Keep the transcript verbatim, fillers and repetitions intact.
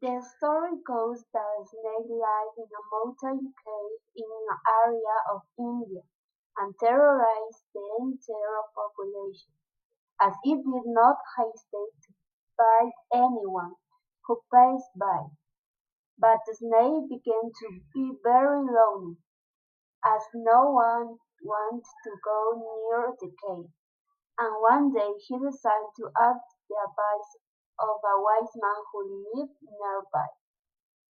The story goes that a snake lived in a mountain cave in an area of India and terrorized the entire population, as it did not hesitate to bite anyone who passed by. But the snake began to be very lonely, as no one wanted to go near the cave, and one day he decided to ask the advice of a wise man who lived nearby.